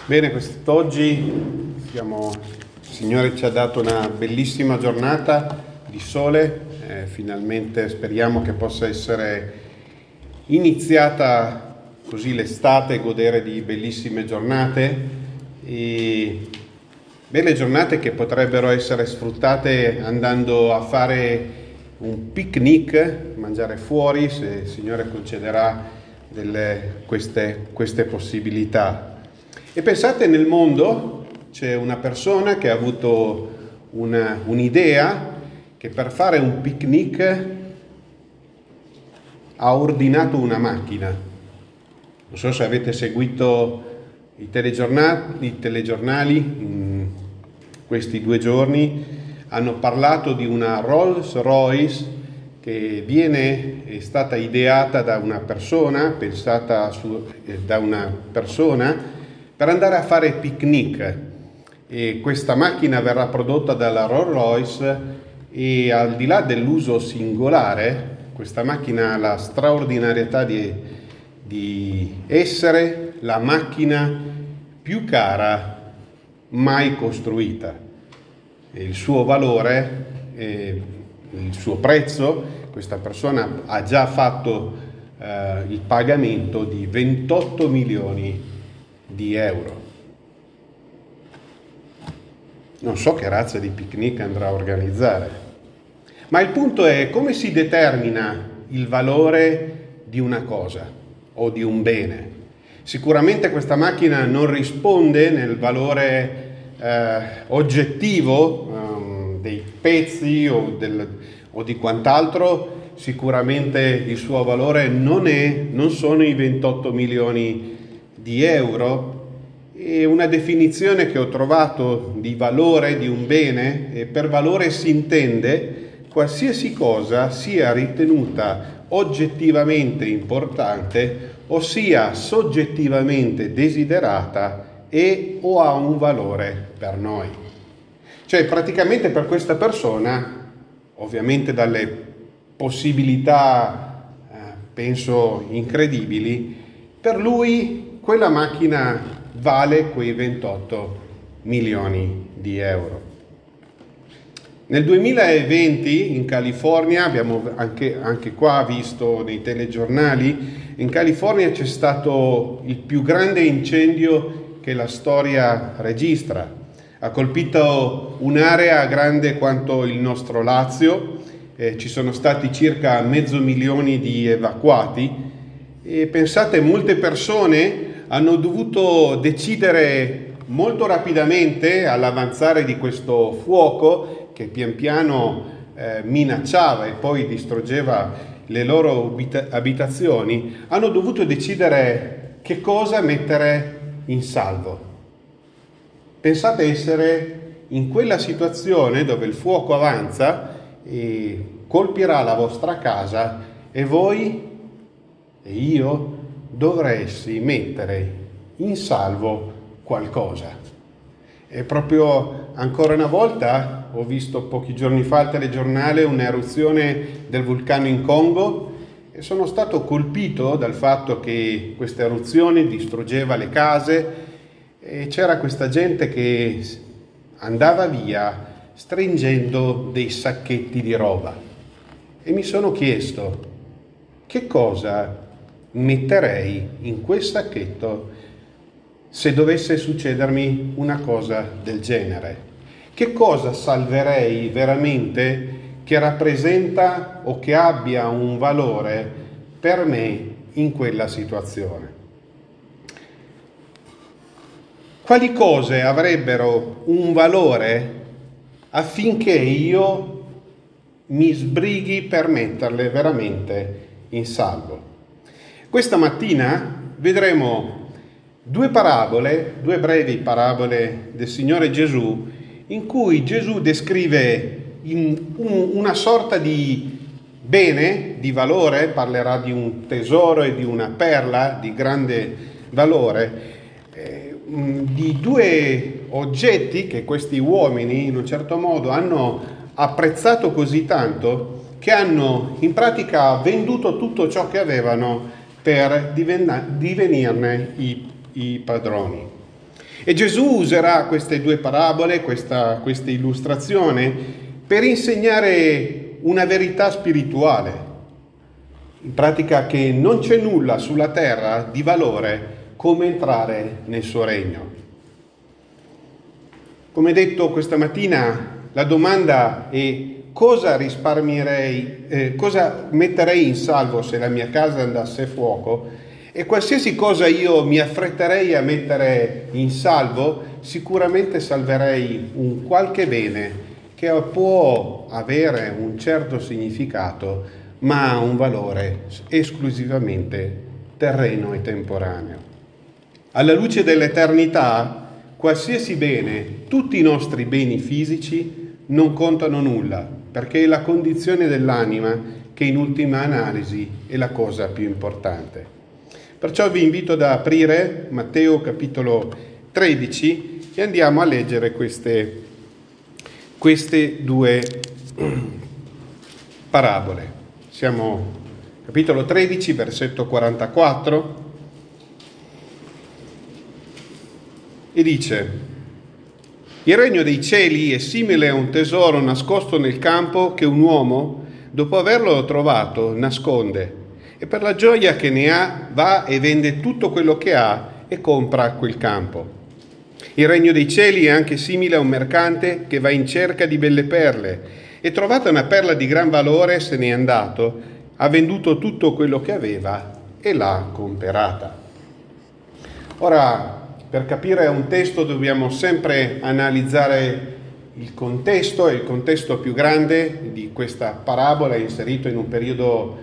Bene, quest'oggi il Signore ci ha dato una bellissima giornata di sole, finalmente speriamo che possa essere iniziata così l'estate, godere di bellissime giornate e belle giornate che potrebbero essere sfruttate andando a fare un picnic, mangiare fuori, se il Signore concederà queste possibilità. E pensate, nel mondo c'è una persona che ha avuto un'idea che per fare un picnic ha ordinato una macchina. Non so se avete seguito i telegiornali in questi 2 giorni, hanno parlato di una Rolls Royce che è stata ideata da una persona, pensata da una persona per andare a fare picnic. E questa macchina verrà prodotta dalla Rolls Royce e al di là dell'uso singolare, questa macchina ha la straordinarietà di essere la macchina più cara mai costruita. Il suo valore, il suo prezzo, questa persona ha già fatto il pagamento di 28 milioni di euro. Non so che razza di picnic andrà a organizzare, ma il punto è come si determina il valore di una cosa o di un bene. Sicuramente questa macchina non risponde nel valore oggettivo dei pezzi o di quant'altro. Sicuramente il suo valore non sono i 28 milioni di euro. E una definizione che ho trovato di valore di un bene, e per valore si intende qualsiasi cosa sia ritenuta oggettivamente importante o sia soggettivamente desiderata o ha un valore per noi. Cioè praticamente per questa persona, ovviamente dalle possibilità penso incredibili, per lui quella macchina vale quei 28 milioni di euro. Nel 2020 in California, abbiamo anche qua visto nei telegiornali, in California c'è stato il più grande incendio che la storia registra. Ha colpito un'area grande quanto il nostro Lazio, ci sono stati circa 500.000 di evacuati e pensate, molte persone hanno dovuto decidere molto rapidamente all'avanzare di questo fuoco che pian piano minacciava e poi distruggeva le loro abitazioni, hanno dovuto decidere che cosa mettere in salvo. Pensate essere in quella situazione dove il fuoco avanza e colpirà la vostra casa e voi e io dovresti mettere in salvo qualcosa. E proprio ancora una volta ho visto pochi giorni fa al telegiornale un'eruzione del vulcano in Congo e sono stato colpito dal fatto che questa eruzione distruggeva le case e c'era questa gente che andava via stringendo dei sacchetti di roba. E mi sono chiesto che cosa metterei in quel sacchetto se dovesse succedermi una cosa del genere. Che cosa salverei veramente che rappresenta o che abbia un valore per me in quella situazione? Quali cose avrebbero un valore affinché io mi sbrighi per metterle veramente in salvo? Questa mattina vedremo 2 brevi parabole del Signore Gesù, in cui Gesù descrive una sorta di bene, di valore, parlerà di un tesoro e di una perla di grande valore, di 2 oggetti che questi uomini in un certo modo hanno apprezzato così tanto che hanno in pratica venduto tutto ciò che avevano per divenirne i padroni. E Gesù userà queste due parabole, questa illustrazione, per insegnare una verità spirituale. In pratica che non c'è nulla sulla terra di valore come entrare nel suo regno. Come detto questa mattina, la domanda è: cosa risparmierei, cosa metterei in salvo se la mia casa andasse a fuoco? E qualsiasi cosa io mi affretterei a mettere in salvo, sicuramente salverei un qualche bene che può avere un certo significato, ma ha un valore esclusivamente terreno e temporaneo. Alla luce dell'eternità, qualsiasi bene, tutti i nostri beni fisici non contano nulla, perché è la condizione dell'anima che in ultima analisi è la cosa più importante. Perciò vi invito ad aprire Matteo capitolo 13 e andiamo a leggere queste due parabole. Siamo capitolo 13, versetto 44, e dice: il regno dei cieli è simile a un tesoro nascosto nel campo che un uomo, dopo averlo trovato, nasconde, e per la gioia che ne ha va e vende tutto quello che ha e compra quel campo. Il regno dei cieli è anche simile a un mercante che va in cerca di belle perle, e trovata una perla di gran valore se n'è andato, ha venduto tutto quello che aveva e l'ha comperata. Ora, per capire un testo dobbiamo sempre analizzare il contesto, e il contesto più grande di questa parabola è inserito in un periodo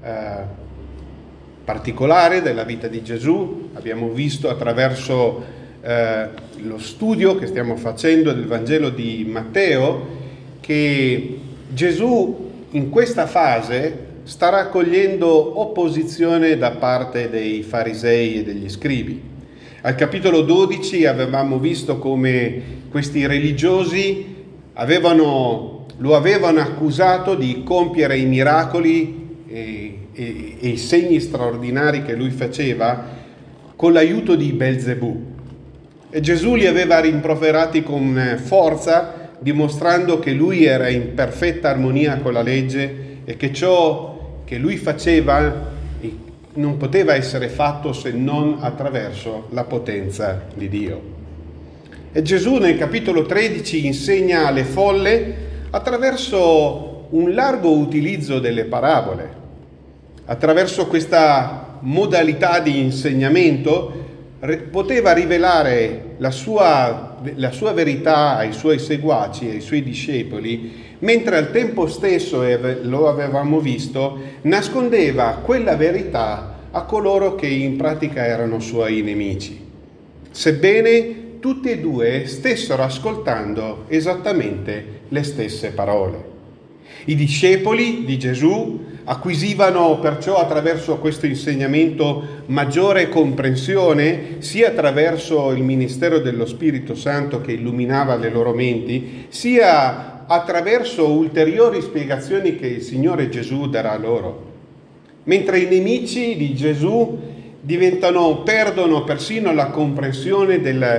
particolare della vita di Gesù. Abbiamo visto attraverso lo studio che stiamo facendo del Vangelo di Matteo che Gesù in questa fase sta raccogliendo opposizione da parte dei farisei e degli scribi. Al capitolo 12 avevamo visto come questi religiosi lo avevano accusato di compiere i miracoli e i segni straordinari che lui faceva con l'aiuto di Belzebù. E Gesù li aveva rimproverati con forza, dimostrando che lui era in perfetta armonia con la legge e che ciò che lui faceva non poteva essere fatto se non attraverso la potenza di Dio. E Gesù nel capitolo 13 insegna alle folle attraverso un largo utilizzo delle parabole. Attraverso questa modalità di insegnamento poteva rivelare la sua verità ai suoi seguaci, ai suoi discepoli, mentre al tempo stesso, lo avevamo visto, nascondeva quella verità a coloro che in pratica erano suoi nemici, sebbene tutti e due stessero ascoltando esattamente le stesse parole. I discepoli di Gesù acquisivano perciò attraverso questo insegnamento maggiore comprensione, sia attraverso il ministero dello Spirito Santo che illuminava le loro menti, sia attraverso ulteriori spiegazioni che il Signore Gesù darà loro. Mentre i nemici di Gesù perdono persino la comprensione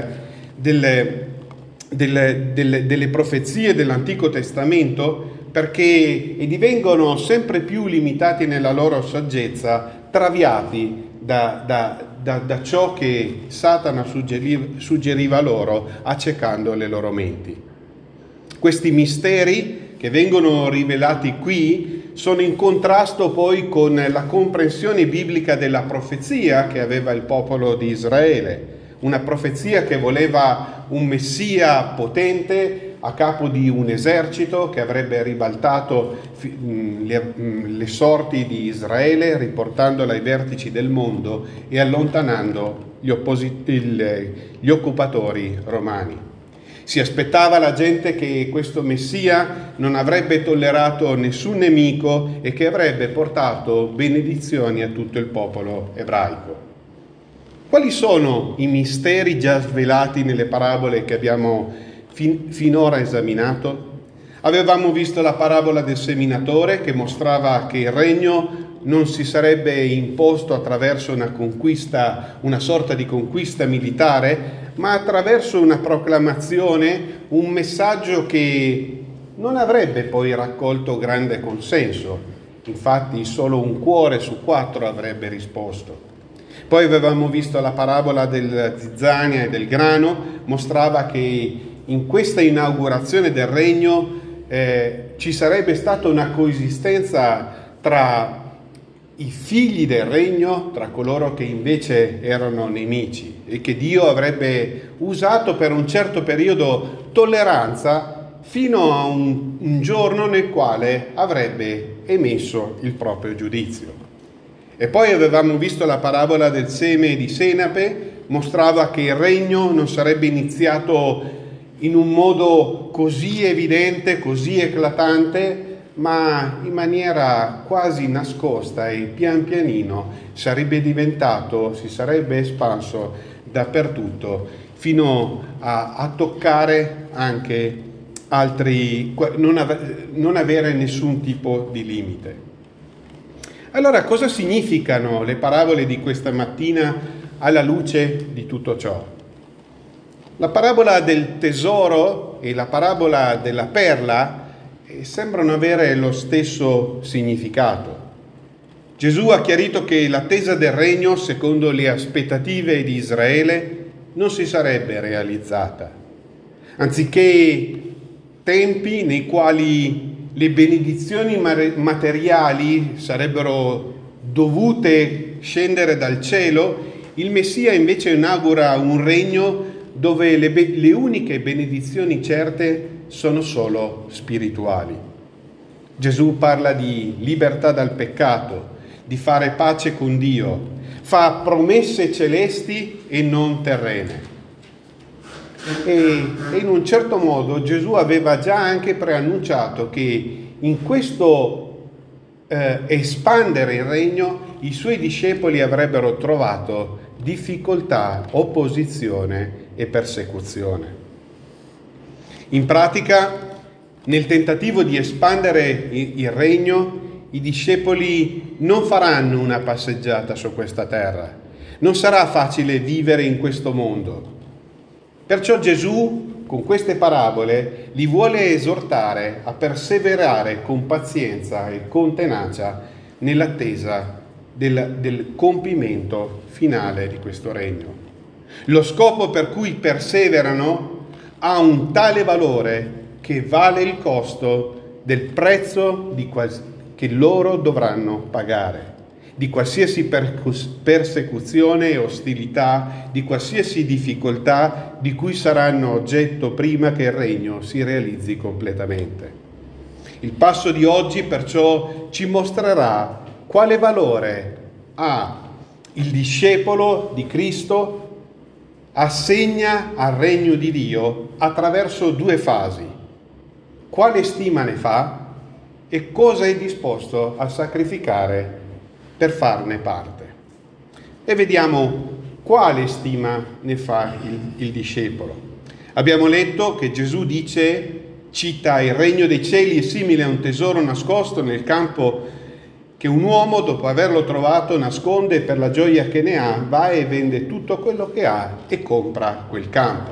delle profezie dell'Antico Testamento, perché divengono sempre più limitati nella loro saggezza, traviati da ciò che Satana suggeriva loro, accecando le loro menti. Questi misteri che vengono rivelati qui sono in contrasto poi con la comprensione biblica della profezia che aveva il popolo di Israele, una profezia che voleva un Messia potente a capo di un esercito che avrebbe ribaltato le sorti di Israele, riportandola ai vertici del mondo e allontanando gli occupatori romani. Si aspettava la gente che questo Messia non avrebbe tollerato nessun nemico e che avrebbe portato benedizioni a tutto il popolo ebraico. Quali sono i misteri già svelati nelle parabole che abbiamo finora esaminato? Avevamo visto la parabola del seminatore che mostrava che il regno non si sarebbe imposto attraverso una conquista, una sorta di conquista militare, ma attraverso una proclamazione, un messaggio che non avrebbe poi raccolto grande consenso. Infatti solo un cuore su 4 avrebbe risposto. Poi avevamo visto la parabola della zizzania e del grano, mostrava che in questa inaugurazione del regno ci sarebbe stata una coesistenza tra i figli del regno, tra coloro che invece erano nemici, e che Dio avrebbe usato per un certo periodo tolleranza fino a un giorno nel quale avrebbe emesso il proprio giudizio. E poi avevamo visto la parabola del seme di senape, mostrava che il regno non sarebbe iniziato in un modo così evidente, così eclatante, ma in maniera quasi nascosta, e pian pianino si sarebbe espanso dappertutto fino a toccare anche altri, non avere nessun tipo di limite. Allora, cosa significano le parabole di questa mattina alla luce di tutto ciò? La parabola del tesoro e la parabola della perla sembrano avere lo stesso significato. Gesù ha chiarito che l'attesa del regno, secondo le aspettative di Israele, non si sarebbe realizzata. Anziché tempi nei quali le benedizioni materiali sarebbero dovute scendere dal cielo, il Messia invece inaugura un regno dove le uniche benedizioni certe sono solo spirituali. Gesù parla di libertà dal peccato, di fare pace con Dio, fa promesse celesti e non terrene. E in un certo modo Gesù aveva già anche preannunciato che in questo espandere il regno i suoi discepoli avrebbero trovato difficoltà, opposizione e persecuzione. In pratica, nel tentativo di espandere il regno, i discepoli non faranno una passeggiata su questa terra. Non sarà facile vivere in questo mondo. Perciò Gesù, con queste parabole, li vuole esortare a perseverare con pazienza e con tenacia nell'attesa del compimento finale di questo regno. Lo scopo per cui perseverano ha un tale valore che vale il costo del prezzo che loro dovranno pagare, di qualsiasi persecuzione e ostilità, di qualsiasi difficoltà di cui saranno oggetto prima che il regno si realizzi completamente. Il passo di oggi perciò ci mostrerà quale valore ha il discepolo di Cristo assegna al regno di Dio attraverso 2 fasi. Quale stima ne fa e cosa è disposto a sacrificare per farne parte. E vediamo quale stima ne fa il discepolo. Abbiamo letto che Gesù cita: il regno dei cieli è simile a un tesoro nascosto nel campo che un uomo, dopo averlo trovato, nasconde, e per la gioia che ne ha va e vende tutto quello che ha e compra quel campo.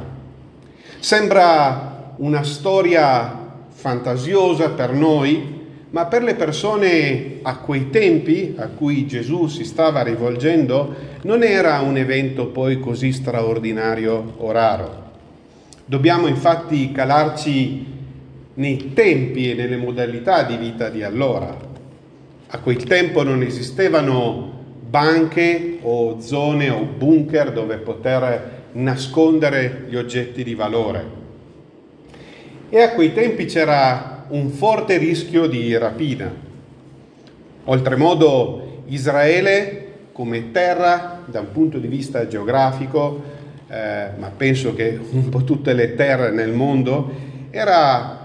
Sembra una storia fantasiosa per noi, ma per le persone a quei tempi a cui Gesù si stava rivolgendo non era un evento poi così straordinario o raro. Dobbiamo infatti calarci nei tempi e nelle modalità di vita di allora. A quel tempo non esistevano banche o zone o bunker dove poter nascondere gli oggetti di valore. E a quei tempi c'era un forte rischio di rapina. Oltremodo, Israele come terra, da un punto di vista geografico, ma penso che un po' tutte le terre nel mondo, era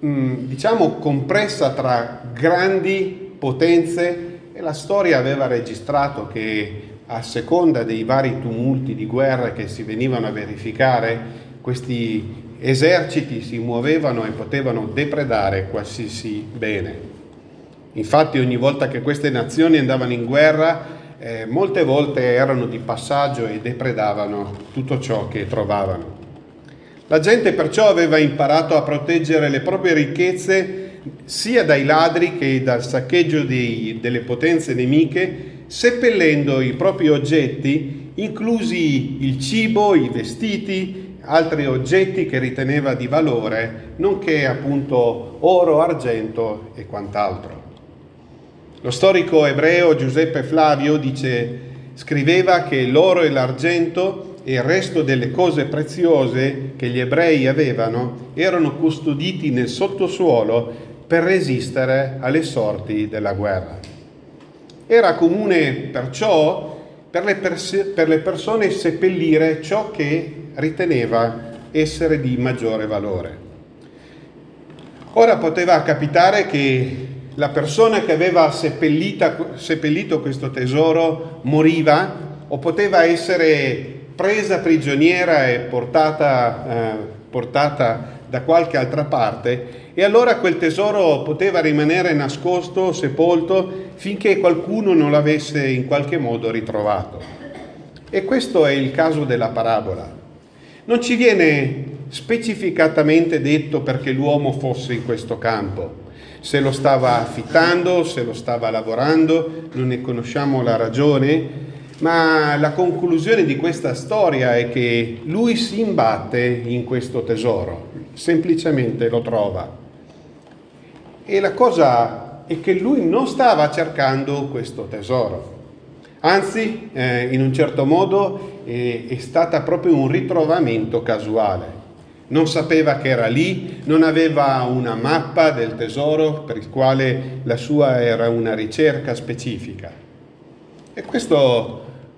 compressa tra grandi potenze, e la storia aveva registrato che a seconda dei vari tumulti di guerra che si venivano a verificare, questi eserciti si muovevano e potevano depredare qualsiasi bene. Infatti ogni volta che queste nazioni andavano in guerra, molte volte erano di passaggio e depredavano tutto ciò che trovavano. La gente perciò aveva imparato a proteggere le proprie ricchezze sia dai ladri che dal saccheggio delle potenze nemiche, seppellendo i propri oggetti, inclusi il cibo, i vestiti, altri oggetti che riteneva di valore, nonché appunto oro, argento e quant'altro. Lo storico ebreo Giuseppe Flavio scriveva che l'oro e l'argento e il resto delle cose preziose che gli ebrei avevano erano custoditi nel sottosuolo per resistere alle sorti della guerra. Era comune perciò per le persone seppellire ciò che riteneva essere di maggiore valore. Ora poteva capitare che la persona che aveva seppellito questo tesoro moriva, o poteva essere presa prigioniera e portata da qualche altra parte, e allora quel tesoro poteva rimanere nascosto, sepolto, finché qualcuno non l'avesse in qualche modo ritrovato. E questo è il caso della parabola. Non ci viene specificatamente detto perché l'uomo fosse in questo campo, se lo stava affittando, se lo stava lavorando, non ne conosciamo la ragione, ma la conclusione di questa storia è che lui si imbatte in questo tesoro, semplicemente lo trova. E la cosa è che lui non stava cercando questo tesoro, anzi, in un certo modo è stata proprio un ritrovamento casuale. Non sapeva che era lì, non aveva una mappa del tesoro per il quale la sua era una ricerca specifica. E questo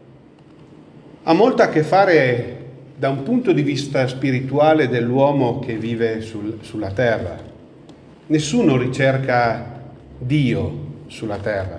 ha molto a che fare da un punto di vista spirituale dell'uomo che vive sulla terra. Nessuno ricerca Dio sulla terra.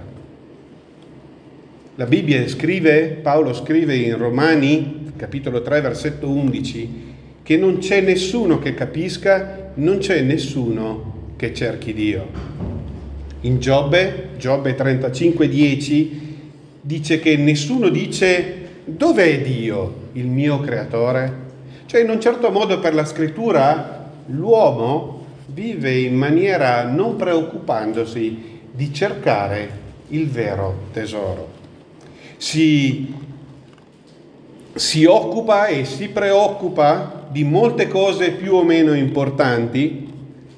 La Bibbia Paolo scrive in Romani, capitolo 3, versetto 11, che non c'è nessuno che capisca, non c'è nessuno che cerchi Dio. In Giobbe 35:10 dice che nessuno dice: dov'è Dio, il mio creatore? Cioè, in un certo modo, per la scrittura, l'uomo vive in maniera non preoccupandosi di cercare il vero tesoro. Si occupa e si preoccupa di molte cose più o meno importanti,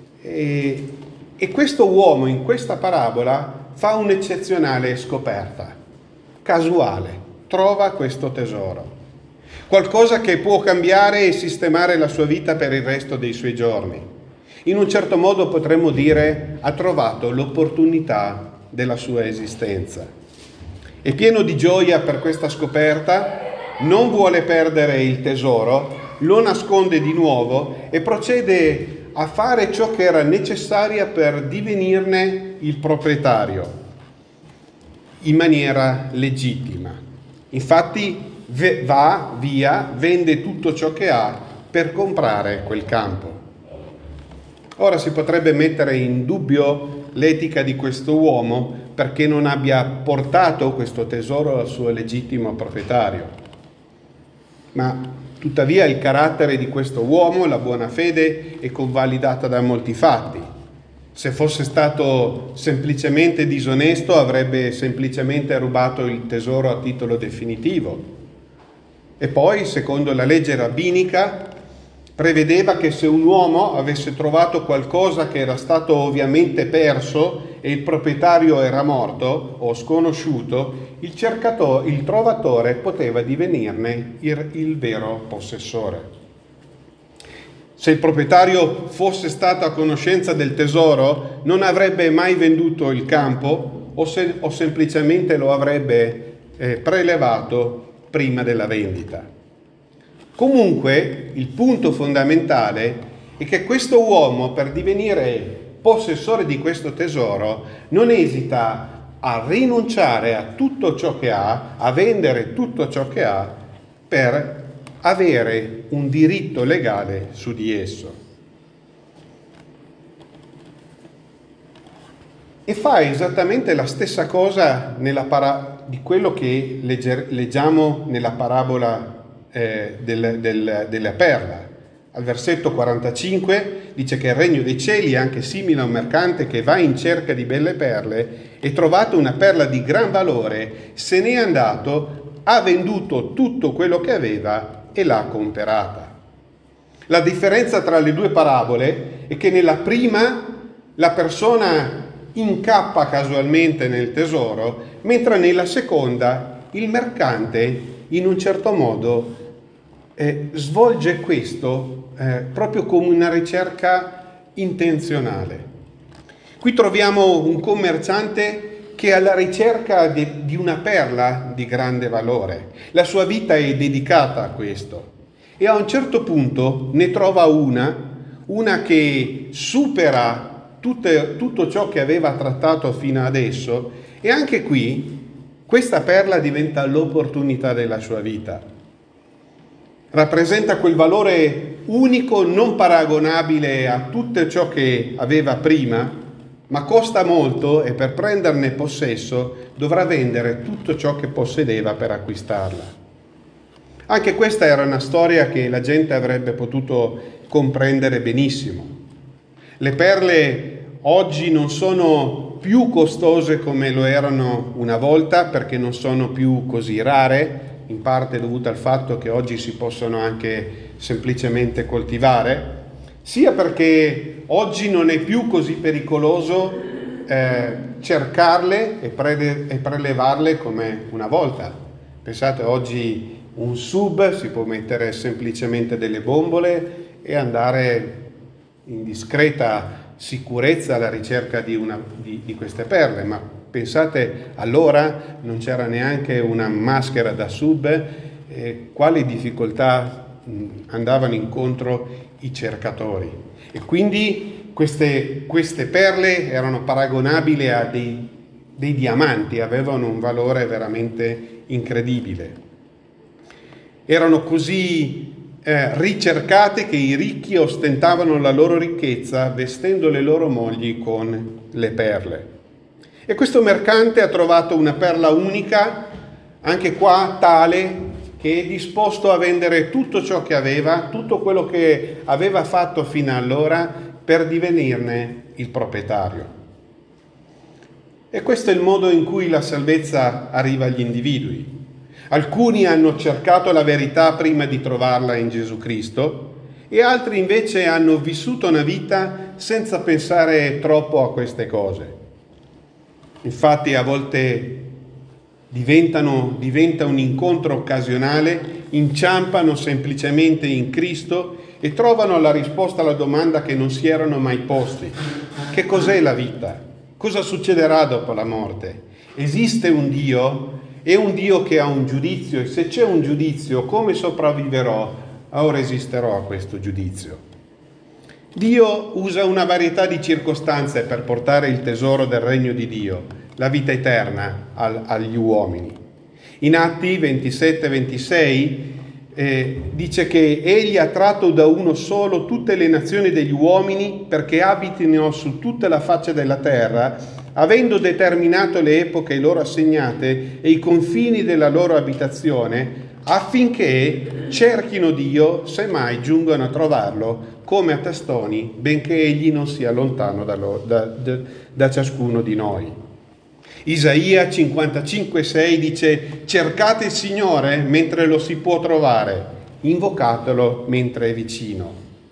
e questo uomo in questa parabola fa un'eccezionale scoperta, casuale. Trova questo tesoro, qualcosa che può cambiare e sistemare la sua vita per il resto dei suoi giorni. In un certo modo potremmo dire: ha trovato l'opportunità della sua esistenza. È pieno di gioia per questa scoperta, non vuole perdere il tesoro, lo nasconde di nuovo e procede a fare ciò che era necessario per divenirne il proprietario in maniera legittima. Infatti va via, vende tutto ciò che ha per comprare quel campo. Ora si potrebbe mettere in dubbio l'etica di questo uomo perché non abbia portato questo tesoro al suo legittimo proprietario. Ma tuttavia il carattere di questo uomo, la buona fede, è convalidata da molti fatti. Se fosse stato semplicemente disonesto, avrebbe semplicemente rubato il tesoro a titolo definitivo. E poi, secondo la legge rabbinica, prevedeva che se un uomo avesse trovato qualcosa che era stato ovviamente perso e il proprietario era morto o sconosciuto, il trovatore poteva divenirne il vero possessore. Se il proprietario fosse stato a conoscenza del tesoro, non avrebbe mai venduto il campo o semplicemente lo avrebbe prelevato prima della vendita. Comunque, il punto fondamentale è che questo uomo, per divenire possessore di questo tesoro, non esita a rinunciare a tutto ciò che ha, a vendere tutto ciò che ha, per avere un diritto legale su di esso. E fa esattamente la stessa cosa di quello che leggiamo nella parabola della perla. Al versetto 45 dice che il regno dei cieli è anche simile a un mercante che va in cerca di belle perle e trovato una perla di gran valore, se n'è andato, ha venduto tutto quello che aveva e l'ha comperata. La differenza tra le due parabole è che nella prima la persona incappa casualmente nel tesoro, mentre nella seconda il mercante in un certo modo svolge questo proprio come una ricerca intenzionale. Qui troviamo un commerciante che è alla ricerca di una perla di grande valore. La sua vita è dedicata a questo e a un certo punto ne trova una che supera tutto ciò che aveva trattato fino adesso, e anche qui questa perla diventa l'opportunità della sua vita. Rappresenta quel valore unico, non paragonabile a tutto ciò che aveva prima, ma costa molto e per prenderne possesso dovrà vendere tutto ciò che possedeva per acquistarla. Anche questa era una storia che la gente avrebbe potuto comprendere benissimo. Le perle oggi non sono più costose come lo erano una volta, perché non sono più così rare, in parte dovuta al fatto che oggi si possono anche semplicemente coltivare, sia perché oggi non è più così pericoloso cercarle e prelevarle come una volta. Pensate, oggi un sub si può mettere semplicemente delle bombole e andare in discreta sicurezza alla ricerca di queste perle, ma pensate, allora non c'era neanche una maschera da sub, quali difficoltà andavano incontro i cercatori. E quindi queste perle erano paragonabili a dei diamanti, avevano un valore veramente incredibile. Erano così ricercate che i ricchi ostentavano la loro ricchezza vestendo le loro mogli con le perle. E questo mercante ha trovato una perla unica, anche qua tale, che è disposto a vendere tutto ciò che aveva, tutto quello che aveva fatto fino allora, per divenirne il proprietario. E questo è il modo in cui la salvezza arriva agli individui. Alcuni hanno cercato la verità prima di trovarla in Gesù Cristo e altri invece hanno vissuto una vita senza pensare troppo a queste cose. Infatti a volte diventa un incontro occasionale, inciampano semplicemente in Cristo e trovano la risposta alla domanda che non si erano mai posti. Che cos'è la vita? Cosa succederà dopo la morte? Esiste un Dio? È un Dio che ha un giudizio, e se c'è un giudizio, come sopravviverò o resisterò a questo giudizio? Dio usa una varietà di circostanze per portare il tesoro del regno di Dio, la vita eterna, agli uomini. In Atti 27-26 dice che Egli ha tratto da uno solo tutte le nazioni degli uomini perché abitino su tutta la faccia della terra, avendo determinato le epoche loro assegnate e i confini della loro abitazione, affinché cerchino Dio, se mai giungono a trovarlo, come a tastoni, benché Egli non sia lontano da ciascuno di noi. Isaia 55,6 dice: cercate il Signore mentre lo si può trovare, invocatelo mentre è vicino.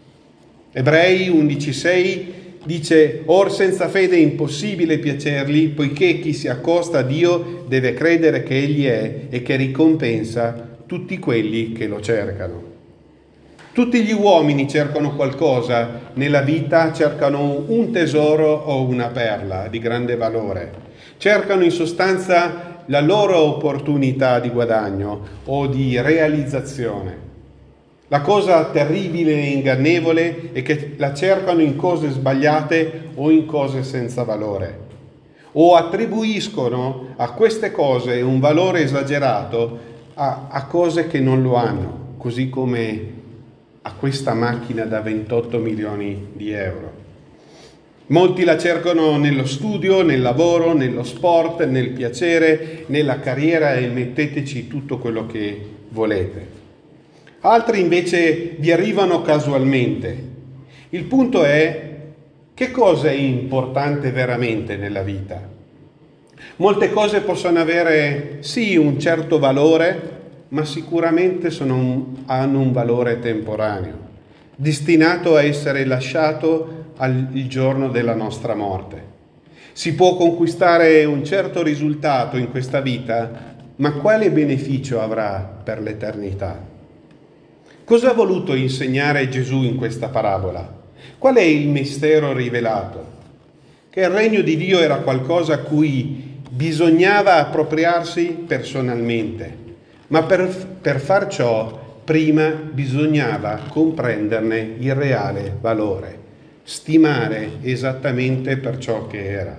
Ebrei 11,6 dice: or senza fede è impossibile piacergli, poiché chi si accosta a Dio deve credere che Egli è e che ricompensa tutti quelli che lo cercano. Tutti gli uomini cercano qualcosa nella vita, cercano un tesoro o una perla di grande valore. Cercano in sostanza la loro opportunità di guadagno o di realizzazione. La cosa terribile e ingannevole è che la cercano in cose sbagliate o in cose senza valore, o attribuiscono a queste cose un valore esagerato a cose che non lo hanno, così come a questa macchina da 28 milioni di euro. Molti la cercano nello studio, nel lavoro, nello sport, nel piacere, nella carriera e metteteci tutto quello che volete. Altri invece vi arrivano casualmente. Il punto è: che cosa è importante veramente nella vita? Molte cose possono avere sì un certo valore, ma sicuramente hanno un valore temporaneo, destinato a essere lasciato il giorno della nostra morte. Si può conquistare un certo risultato in questa vita, ma quale beneficio avrà per l'eternità? Cosa ha voluto insegnare Gesù in questa parabola? Qual è il mistero rivelato? Che il regno di Dio era qualcosa a cui bisognava appropriarsi personalmente, ma per far ciò prima bisognava comprenderne il reale valore, stimare esattamente per ciò che era.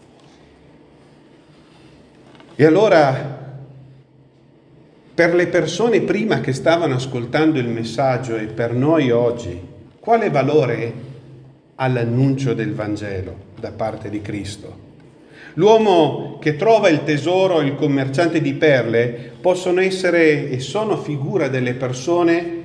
E allora, per le persone prima che stavano ascoltando il messaggio e per noi oggi, quale valore ha l'annuncio del Vangelo da parte di Cristo? L'uomo che trova il tesoro e il commerciante di perle possono essere e sono figura delle persone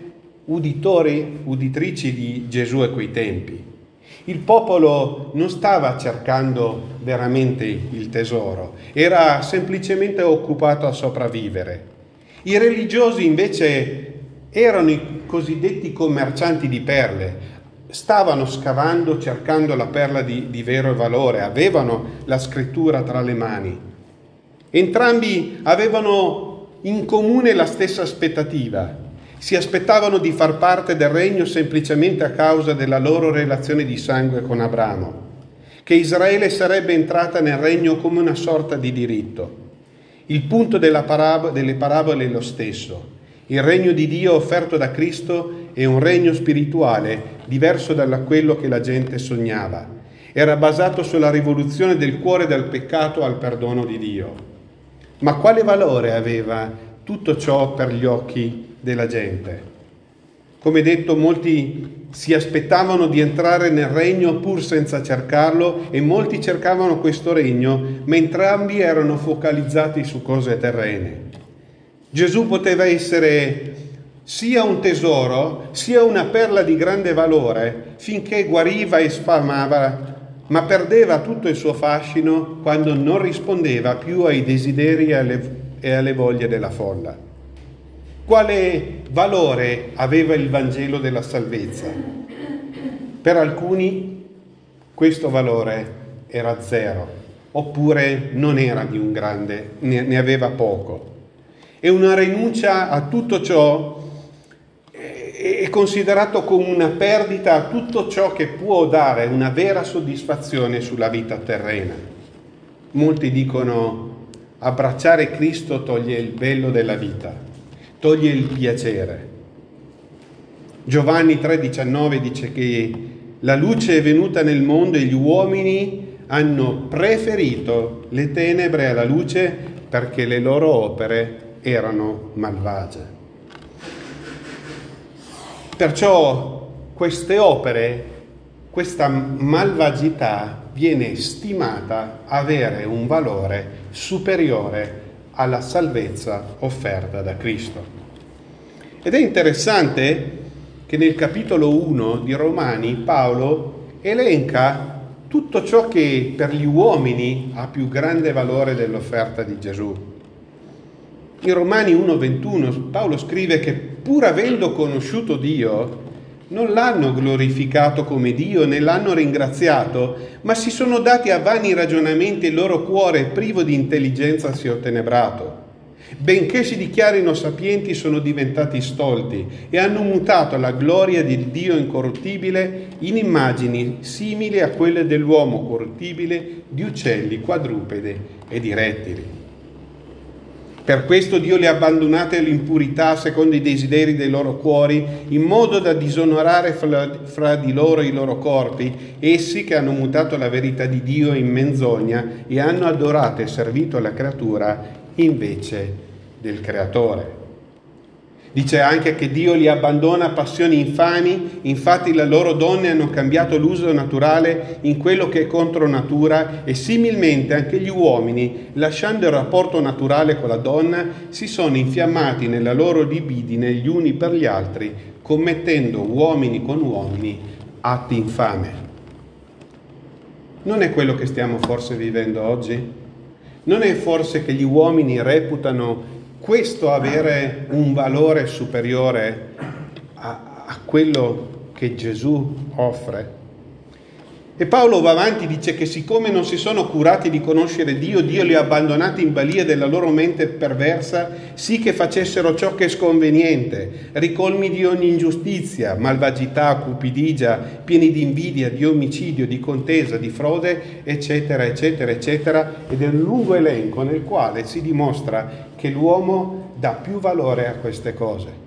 uditrici di Gesù a quei tempi. Il popolo non stava cercando veramente il tesoro, era semplicemente occupato a sopravvivere. I religiosi invece erano i cosiddetti commercianti di perle, stavano scavando cercando la perla di vero valore, avevano la scrittura tra le mani. Entrambi avevano in comune la stessa aspettativa. Si aspettavano di far parte del regno semplicemente a causa della loro relazione di sangue con Abramo, che Israele sarebbe entrata nel regno come una sorta di diritto. Il punto delle parabole è lo stesso. Il regno di Dio offerto da Cristo è un regno spirituale diverso da quello che la gente sognava. Era basato sulla rivoluzione del cuore dal peccato al perdono di Dio. Ma quale valore aveva tutto ciò per gli occhi della gente? Come detto, molti si aspettavano di entrare nel regno pur senza cercarlo e molti cercavano questo regno, ma entrambi erano focalizzati su cose terrene. Gesù poteva essere sia un tesoro, sia una perla di grande valore finché guariva e sfamava, ma perdeva tutto il suo fascino quando non rispondeva più ai desideri e alle voglie della folla. Quale valore aveva il Vangelo della salvezza? Per alcuni questo valore era zero, oppure non era di un grande, ne aveva poco. E una rinuncia a tutto ciò è considerato come una perdita a tutto ciò che può dare una vera soddisfazione sulla vita terrena. Molti dicono: abbracciare Cristo toglie il bello della vita, toglie il piacere. Giovanni 3,19 dice che la luce è venuta nel mondo e gli uomini hanno preferito le tenebre alla luce perché le loro opere erano malvagie. Perciò queste opere, questa malvagità viene stimata avere un valore superiore alla salvezza offerta da Cristo. Ed è interessante che nel capitolo 1 di Romani Paolo elenca tutto ciò che per gli uomini ha più grande valore dell'offerta di Gesù. In Romani 1,21 Paolo scrive che pur avendo conosciuto Dio, non l'hanno glorificato come Dio né l'hanno ringraziato, ma si sono dati a vani ragionamenti e il loro cuore privo di intelligenza si è ottenebrato. Benché si dichiarino sapienti, sono diventati stolti e hanno mutato la gloria di Dio incorruttibile in immagini simili a quelle dell'uomo corruttibile, di uccelli, quadrupedi e di rettili. Per questo Dio li ha abbandonati all'impurità secondo i desideri dei loro cuori, in modo da disonorare fra di loro i loro corpi, essi che hanno mutato la verità di Dio in menzogna e hanno adorato e servito la creatura invece del Creatore. Dice anche che Dio li abbandona a passioni infami, infatti le loro donne hanno cambiato l'uso naturale in quello che è contro natura e similmente anche gli uomini, lasciando il rapporto naturale con la donna, si sono infiammati nella loro libidine gli uni per gli altri, commettendo uomini con uomini atti infame. Non è quello che stiamo forse vivendo oggi? Non è forse che gli uomini reputano questo avere un valore superiore a quello che Gesù offre? E Paolo va avanti, dice che siccome non si sono curati di conoscere Dio, Dio li ha abbandonati in balia della loro mente perversa, sì che facessero ciò che è sconveniente, ricolmi di ogni ingiustizia, malvagità, cupidigia, pieni di invidia, di omicidio, di contesa, di frode, eccetera, eccetera, eccetera. Ed è un lungo elenco nel quale si dimostra che l'uomo dà più valore a queste cose.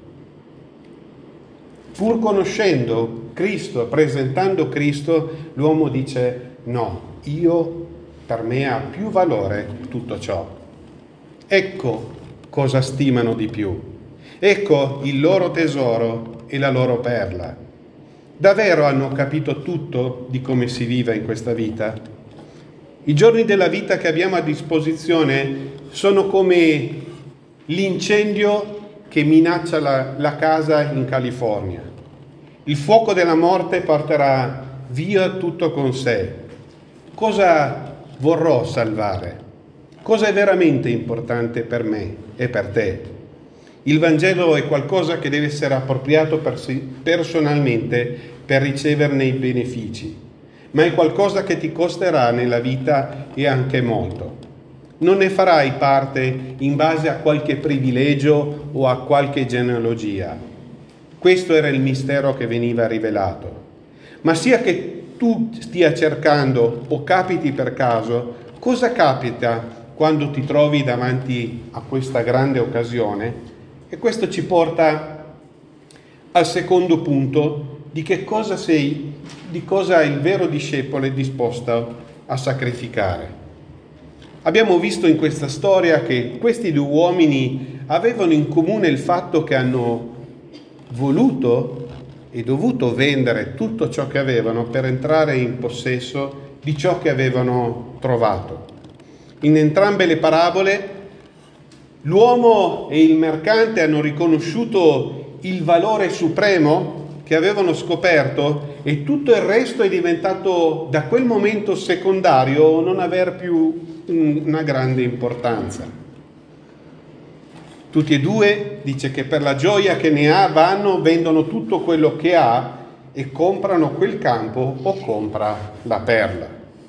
Pur conoscendo Cristo, presentando Cristo, l'uomo dice no, per me ha più valore tutto ciò. Ecco cosa stimano di più. Ecco il loro tesoro e la loro perla. Davvero hanno capito tutto di come si vive in questa vita? I giorni della vita che abbiamo a disposizione sono come l'incendio che minaccia la casa in California. Il fuoco della morte porterà via tutto con sé. Cosa vorrò salvare? Cosa è veramente importante per me e per te? Il Vangelo è qualcosa che deve essere appropriato personalmente per riceverne i benefici, ma è qualcosa che ti costerà nella vita e anche molto. Non ne farai parte in base a qualche privilegio o a qualche genealogia. Questo era il mistero che veniva rivelato. Ma sia che tu stia cercando o capiti per caso, cosa capita quando ti trovi davanti a questa grande occasione? E questo ci porta al secondo punto di che cosa sei, di cosa il vero discepolo è disposto a sacrificare. Abbiamo visto in questa storia che questi due uomini avevano in comune il fatto che hanno voluto e dovuto vendere tutto ciò che avevano per entrare in possesso di ciò che avevano trovato. In entrambe le parabole l'uomo e il mercante hanno riconosciuto il valore supremo che avevano scoperto e tutto il resto è diventato da quel momento secondario o non aver più una grande importanza. Tutti e due, dice che per la gioia che ne ha vanno, vendono tutto quello che ha e comprano quel campo o compra la perla.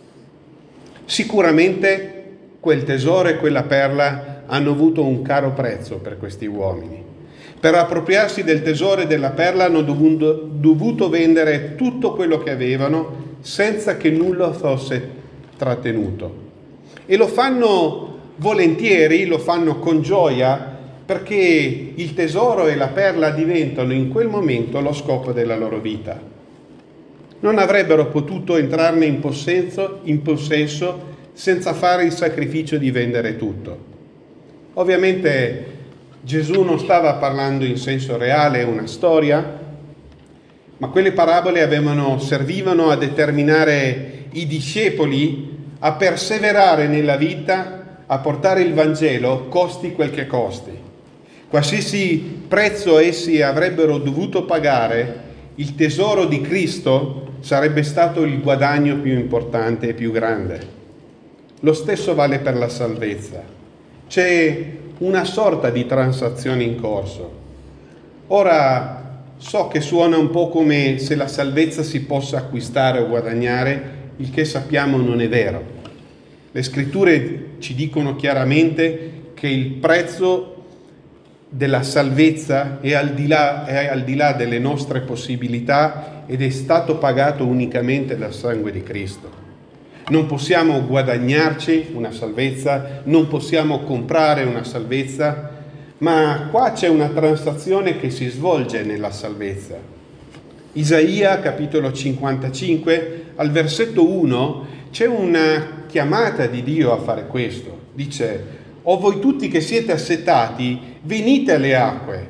Sicuramente quel tesoro e quella perla hanno avuto un caro prezzo per questi uomini. Per appropriarsi del tesoro e della perla hanno dovuto vendere tutto quello che avevano senza che nulla fosse trattenuto. E lo fanno volentieri, lo fanno con gioia, perché il tesoro e la perla diventano in quel momento lo scopo della loro vita. Non avrebbero potuto entrarne in possesso senza fare il sacrificio di vendere tutto. Ovviamente Gesù non stava parlando in senso reale una storia, ma quelle parabole servivano a determinare i discepoli a perseverare nella vita, a portare il Vangelo, costi quel che costi. Qualsiasi prezzo essi avrebbero dovuto pagare, il tesoro di Cristo sarebbe stato il guadagno più importante e più grande. Lo stesso vale per la salvezza. C'è una sorta di transazione in corso. Ora, so che suona un po' come se la salvezza si possa acquistare o guadagnare, il che sappiamo non è vero. Le scritture ci dicono chiaramente che il prezzo della salvezza è al di là delle nostre possibilità ed è stato pagato unicamente dal sangue di Cristo. Non possiamo guadagnarci una salvezza, non possiamo comprare una salvezza, ma qua c'è una transazione che si svolge nella salvezza. Isaia, capitolo 55, al versetto 1, c'è una chiamata di Dio a fare questo. Dice: «O voi tutti che siete assetati, venite alle acque.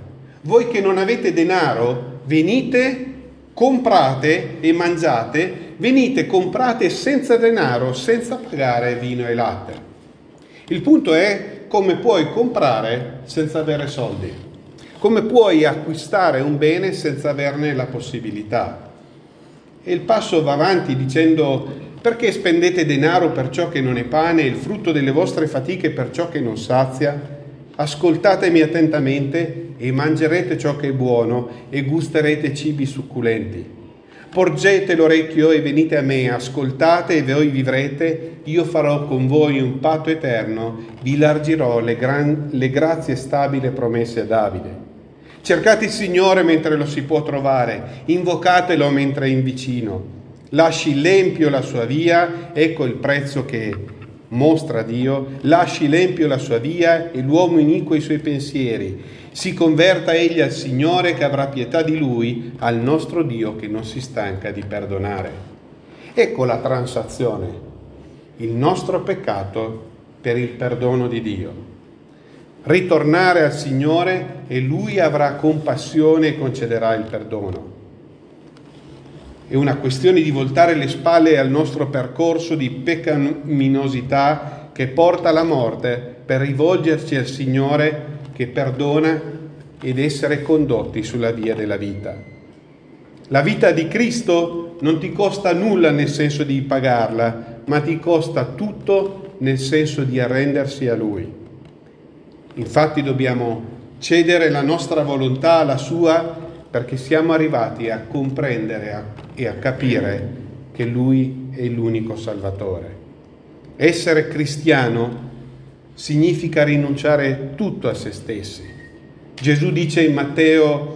Voi che non avete denaro, venite, comprate e mangiate, venite, comprate senza denaro, senza pagare vino e latte. Il punto è come puoi comprare senza avere soldi, come puoi acquistare un bene senza averne la possibilità. E il passo va avanti dicendo: perché spendete denaro per ciò che non è pane e il frutto delle vostre fatiche per ciò che non sazia? Ascoltatemi attentamente e mangerete ciò che è buono e gusterete cibi succulenti. Porgete l'orecchio e venite a me, ascoltate e voi vivrete, io farò con voi un patto eterno, vi largirò le grazie stabili promesse a Davide. Cercate il Signore mentre lo si può trovare, invocatelo mentre è in vicino. Lasci l'empio la sua via, ecco il prezzo che mostra Dio, lasci l'empio la sua via e l'uomo iniquo i suoi pensieri. Si converta egli al Signore che avrà pietà di lui, al nostro Dio che non si stanca di perdonare. Ecco la transazione, il nostro peccato per il perdono di Dio. Ritornare al Signore e Lui avrà compassione e concederà il perdono. È una questione di voltare le spalle al nostro percorso di peccaminosità che porta alla morte per rivolgerci al Signore che perdona ed essere condotti sulla via della vita. La vita di Cristo non ti costa nulla nel senso di pagarla, ma ti costa tutto nel senso di arrendersi a Lui. Infatti dobbiamo cedere la nostra volontà alla sua perché siamo arrivati a comprendere e a capire che Lui è l'unico Salvatore. Essere cristiano significa rinunciare tutto a se stessi. Gesù dice in Matteo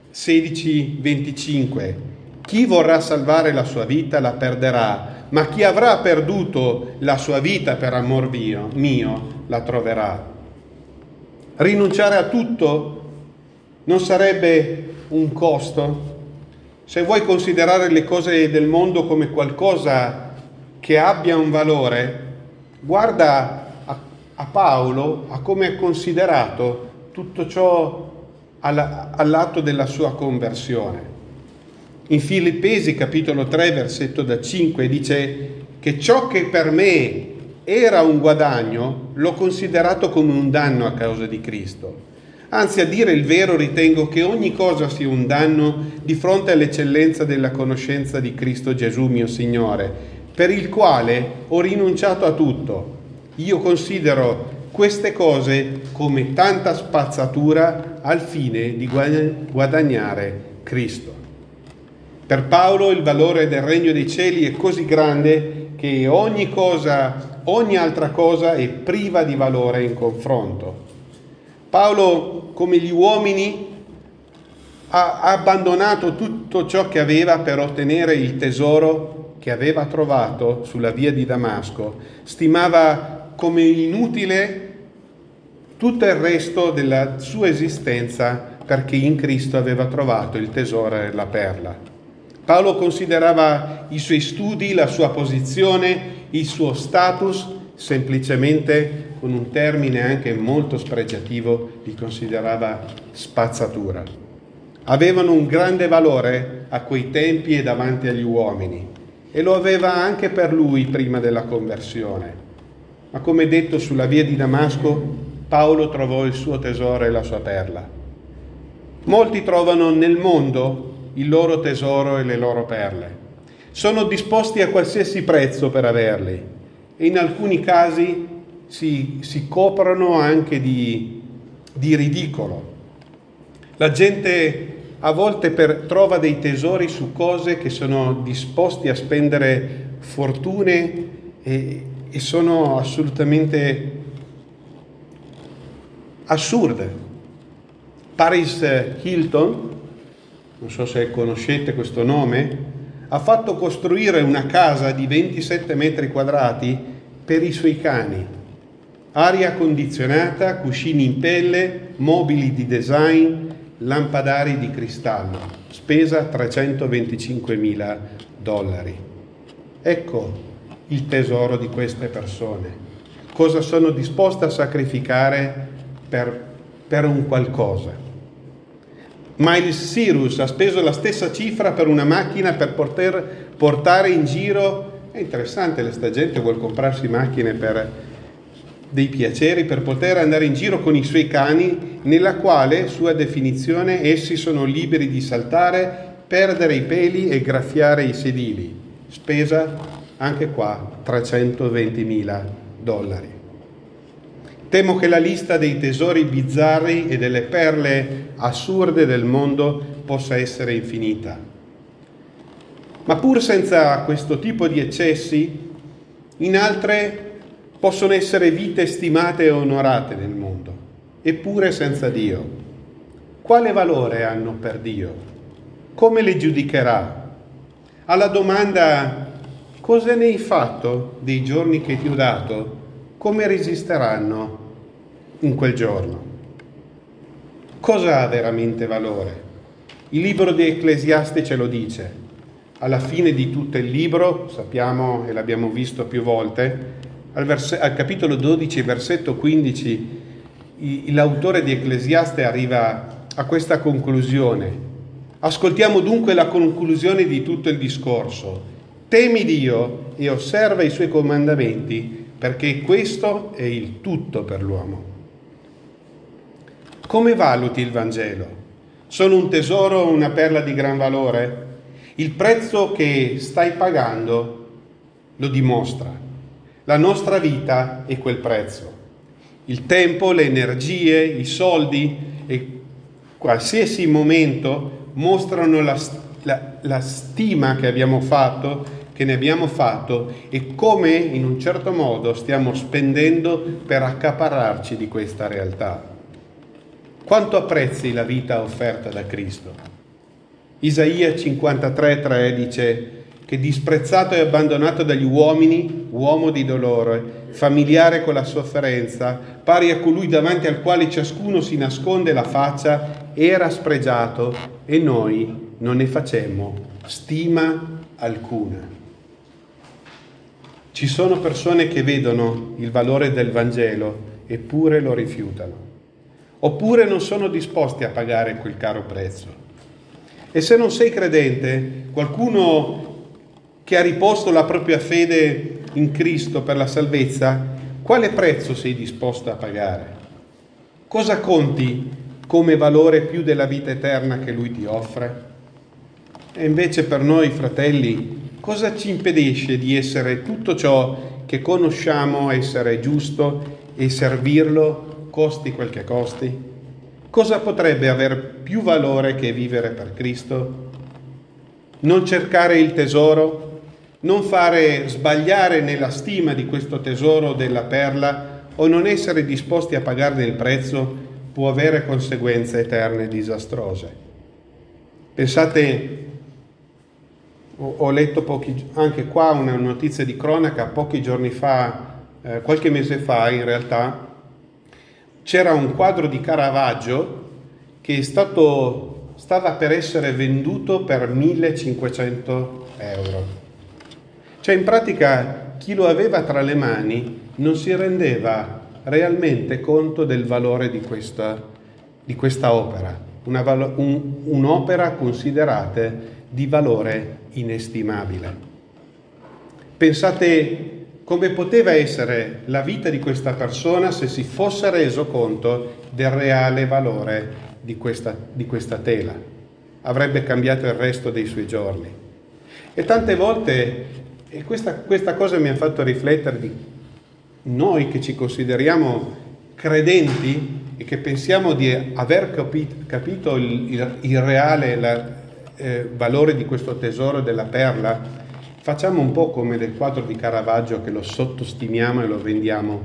16:25: chi vorrà salvare la sua vita la perderà, ma chi avrà perduto la sua vita per amor mio la troverà. Rinunciare a tutto non sarebbe un costo? Se vuoi considerare le cose del mondo come qualcosa che abbia un valore, guarda a Paolo, a come ha considerato tutto ciò all'atto della sua conversione. In Filippesi capitolo 3 versetto da 5 dice che ciò che per me era un guadagno l'ho considerato come un danno a causa di Cristo. Anzi, a dire il vero, ritengo che ogni cosa sia un danno di fronte all'eccellenza della conoscenza di Cristo Gesù mio Signore, per il quale ho rinunciato a tutto. Io considero queste cose come tanta spazzatura al fine di guadagnare Cristo. Per Paolo il valore del regno dei cieli è così grande che ogni altra cosa è priva di valore in confronto. Paolo, come gli uomini, ha abbandonato tutto ciò che aveva per ottenere il tesoro che aveva trovato sulla via di Damasco. Stimava come inutile tutto il resto della sua esistenza perché in Cristo aveva trovato il tesoro e la perla. Paolo considerava i suoi studi, la sua posizione, il suo status, semplicemente con un termine anche molto spregiativo, li considerava spazzatura. Avevano un grande valore a quei tempi e davanti agli uomini, e lo aveva anche per lui prima della conversione. Ma come detto sulla via di Damasco, Paolo trovò il suo tesoro e la sua perla. Molti trovano nel mondo il loro tesoro e le loro perle. Sono disposti a qualsiasi prezzo per averli e in alcuni casi si coprono anche di ridicolo. La gente a volte trova dei tesori su cose che sono disposti a spendere fortune e sono assolutamente assurde. Paris Hilton, non so se conoscete questo nome, ha fatto costruire una casa di 27 metri quadrati per i suoi cani. Aria condizionata, cuscini in pelle, mobili di design, lampadari di cristallo. Spesa $325.000. Ecco il tesoro di queste persone. Cosa sono disposte a sacrificare per un qualcosa. Miles Cyrus ha speso la stessa cifra per una macchina per poter portare in giro. È interessante, questa gente vuole comprarsi macchine per dei piaceri, per poter andare in giro con i suoi cani, nella quale, sua definizione, essi sono liberi di saltare, perdere i peli e graffiare i sedili. Spesa anche qua $320.000. Temo che la lista dei tesori bizzarri e delle perle assurde del mondo possa essere infinita. Ma pur senza questo tipo di eccessi, in altre possono essere vite stimate e onorate nel mondo, eppure senza Dio. Quale valore hanno per Dio? Come le giudicherà? Alla domanda «Cosa ne hai fatto dei giorni che ti ho dato?» come resisteranno in quel giorno? Cosa ha veramente valore? Il libro di Ecclesiaste ce lo dice. Alla fine di tutto il libro, sappiamo e l'abbiamo visto più volte, al capitolo 12, versetto 15, l'autore di Ecclesiaste arriva a questa conclusione. Ascoltiamo dunque la conclusione di tutto il discorso. Temi Dio e osserva i suoi comandamenti, perché questo è il tutto per l'uomo. Come valuti il Vangelo? Sono un tesoro o una perla di gran valore? Il prezzo che stai pagando lo dimostra. La nostra vita è quel prezzo. Il tempo, le energie, i soldi e qualsiasi momento mostrano la stima che abbiamo fatto, che ne abbiamo fatto e come in un certo modo stiamo spendendo per accaparrarci di questa realtà. Quanto apprezzi la vita offerta da Cristo? Isaia 53,3 dice che disprezzato e abbandonato dagli uomini, uomo di dolore, familiare con la sofferenza, pari a colui davanti al quale ciascuno si nasconde la faccia, era spregiato e noi non ne facemmo stima alcuna. Ci sono persone che vedono il valore del Vangelo eppure lo rifiutano, oppure non sono disposti a pagare quel caro prezzo. E se non sei credente, qualcuno che ha riposto la propria fede in Cristo per la salvezza, quale prezzo sei disposto a pagare? Cosa conti come valore più della vita eterna che Lui ti offre? E invece per noi, fratelli, cosa ci impedisce di essere tutto ciò che conosciamo essere giusto e servirlo, costi quel che costi? Cosa potrebbe aver più valore che vivere per Cristo? Non cercare il tesoro, non fare sbagliare nella stima di questo tesoro della perla o non essere disposti a pagarne il prezzo può avere conseguenze eterne disastrose. Pensate, ho letto anche qua una notizia di cronaca pochi giorni fa, qualche mese fa in realtà, c'era un quadro di Caravaggio che stava per essere venduto per 1.500 euro. Cioè in pratica chi lo aveva tra le mani non si rendeva realmente conto del valore di questa opera, un'opera considerata di valore inestimabile. Pensate come poteva essere la vita di questa persona se si fosse reso conto del reale valore di questa tela. Avrebbe cambiato il resto dei suoi giorni. E tante volte, e questa cosa mi ha fatto riflettere di noi che ci consideriamo credenti e che pensiamo di aver capito il reale valore di questo tesoro della perla, facciamo un po' come del quadro di Caravaggio che lo sottostimiamo e lo vendiamo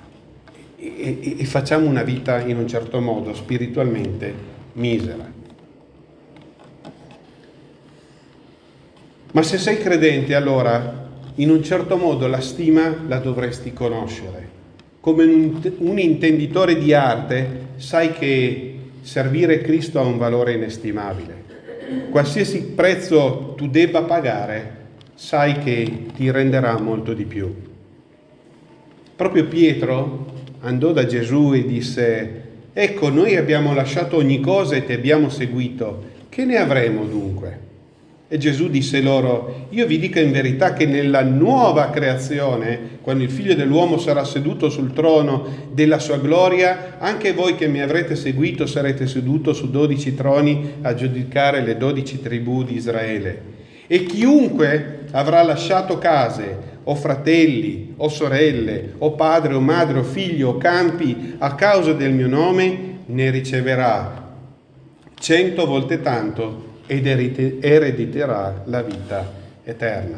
e facciamo una vita in un certo modo spiritualmente misera. Ma se sei credente, allora in un certo modo la stima la dovresti conoscere. Come un intenditore di arte sai che servire Cristo ha un valore inestimabile. Qualsiasi prezzo tu debba pagare, sai che ti renderà molto di più. Proprio Pietro andò da Gesù e disse: Ecco, noi abbiamo lasciato ogni cosa e ti abbiamo seguito. Che ne avremo dunque? E Gesù disse loro: io vi dico in verità che nella nuova creazione, quando il Figlio dell'uomo sarà seduto sul trono della sua gloria, anche voi che mi avrete seguito sarete seduto su 12 troni a giudicare le 12 tribù di Israele. E chiunque avrà lasciato case, o fratelli, o sorelle, o padre, o madre, o figlio, o campi, a causa del mio nome, ne riceverà 100 volte tanto ed erediterà la vita eterna.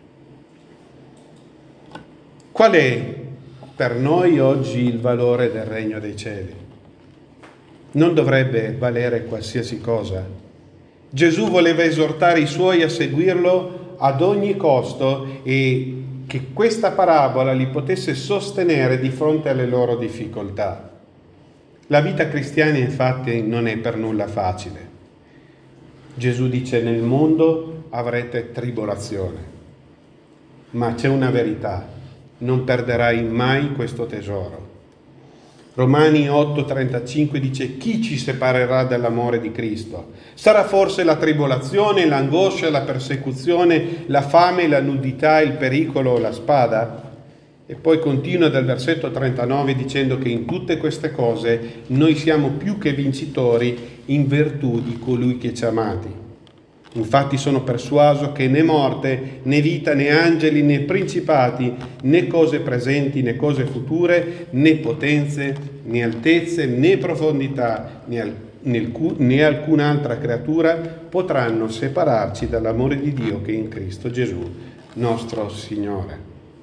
Qual è per noi oggi il valore del regno dei cieli? Non dovrebbe valere qualsiasi cosa. Gesù voleva esortare i suoi a seguirlo ad ogni costo e che questa parabola li potesse sostenere di fronte alle loro difficoltà. La vita cristiana infatti non è per nulla facile. Gesù dice: nel mondo avrete tribolazione, ma c'è una verità: non perderai mai questo tesoro. Romani 8,35 dice: chi ci separerà dall'amore di Cristo? Sarà forse la tribolazione, l'angoscia, la persecuzione, la fame, la nudità, il pericolo o la spada? E poi continua dal versetto 39 dicendo che in tutte queste cose noi siamo più che vincitori in virtù di colui che ci ha amati. Infatti sono persuaso che né morte, né vita, né angeli, né principati, né cose presenti, né cose future, né potenze, né altezze, né profondità, né alcun'altra creatura potranno separarci dall'amore di Dio che è in Cristo Gesù, nostro Signore.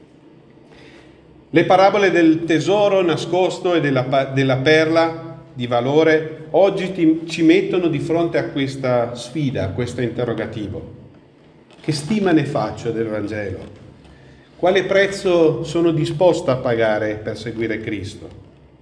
Le parabole del tesoro nascosto e della perla di valore oggi ci mettono di fronte a questa sfida, a questo interrogativo. Che stima ne faccio del Vangelo? Quale prezzo sono disposto a pagare per seguire Cristo?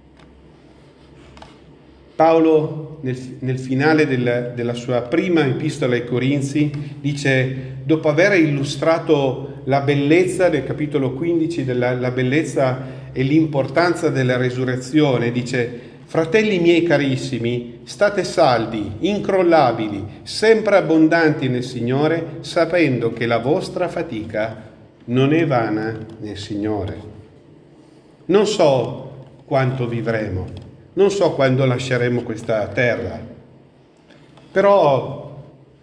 Paolo, nel finale della sua prima epistola ai Corinzi, dice, dopo aver illustrato la bellezza, nel capitolo 15, la bellezza e l'importanza della resurrezione, dice: fratelli miei carissimi, state saldi, incrollabili, sempre abbondanti nel Signore, sapendo che la vostra fatica non è vana nel Signore. Non so quanto vivremo. Non so quando lasceremo questa terra, però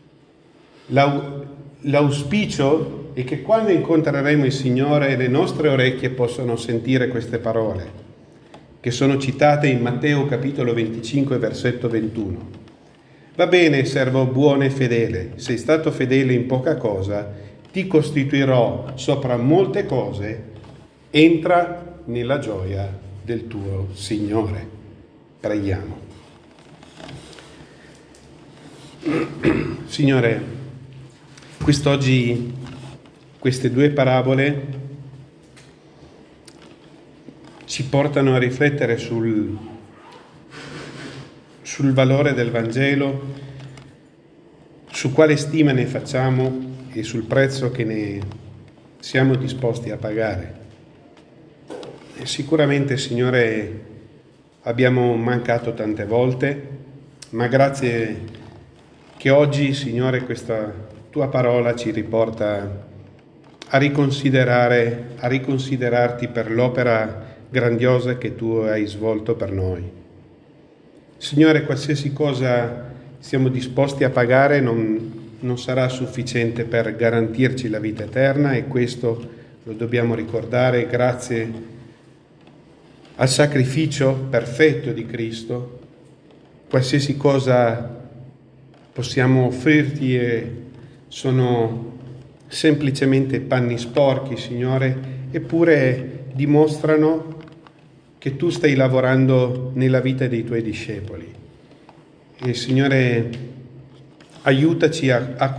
l'auspicio è che quando incontreremo il Signore le nostre orecchie possano sentire queste parole, che sono citate in Matteo capitolo 25, versetto 21. Va bene, servo buono e fedele, sei stato fedele in poca cosa, ti costituirò sopra molte cose, entra nella gioia del tuo Signore. Preghiamo. Signore, quest'oggi queste due parabole ci portano a riflettere sul valore del Vangelo, su quale stima ne facciamo e sul prezzo che ne siamo disposti a pagare. E sicuramente, Signore, abbiamo mancato tante volte, ma grazie che oggi, Signore, questa tua parola ci riporta a riconsiderarti per l'opera grandiosa che tu hai svolto per noi. Signore, qualsiasi cosa siamo disposti a pagare non sarà sufficiente per garantirci la vita eterna, e questo lo dobbiamo ricordare grazie al sacrificio perfetto di Cristo. Qualsiasi cosa possiamo offrirti sono semplicemente panni sporchi, Signore, eppure dimostrano che tu stai lavorando nella vita dei tuoi discepoli. E Signore, aiutaci a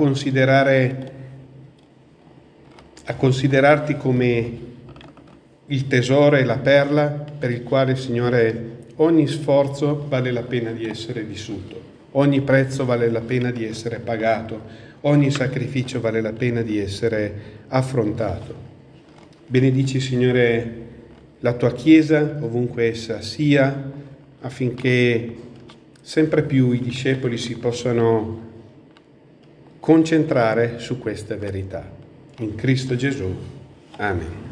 considerarti come il tesoro e la perla per il quale, Signore, ogni sforzo vale la pena di essere vissuto, ogni prezzo vale la pena di essere pagato, ogni sacrificio vale la pena di essere affrontato. Benedici, Signore, la tua Chiesa, ovunque essa sia, affinché sempre più i discepoli si possano concentrare su queste verità. In Cristo Gesù. Amen.